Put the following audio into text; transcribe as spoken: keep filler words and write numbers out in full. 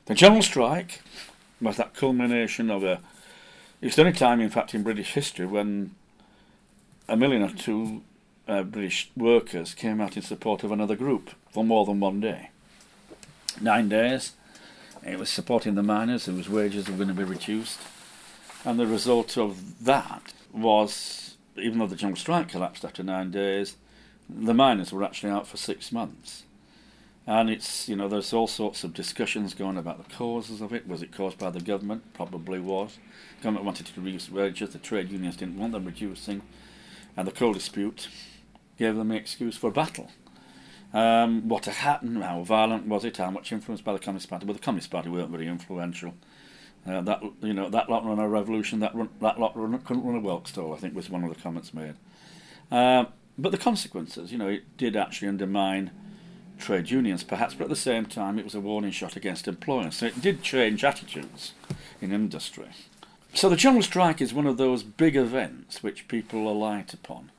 The general strike was that culmination of a... It's the only time, in fact, in British history when a million or two uh, British workers came out in support of another group for more than one day. Nine days. It was supporting the miners whose wages were going to be reduced. And the result of that was, even though the general strike collapsed after nine days, the miners were actually out for six months. And it's, you know, there's all sorts of discussions going about the causes of it. Was it caused by the government? Probably was. The government wanted to reduce wages, the trade unions didn't want them reducing, and the coal dispute gave them the excuse for battle. Um, what had happened, how violent was it, how much influence by the Communist Party? Well, the Communist Party weren't very influential. Uh, that you know that lot run a revolution, that run, that lot run, couldn't run a Wilkes-Stall, I think was one of the comments made. Uh, but the consequences, you know, it did actually undermine trade unions, perhaps, but at the same time it was a warning shot against employers. So it did change attitudes in industry. So the general strike is one of those big events which people alight upon.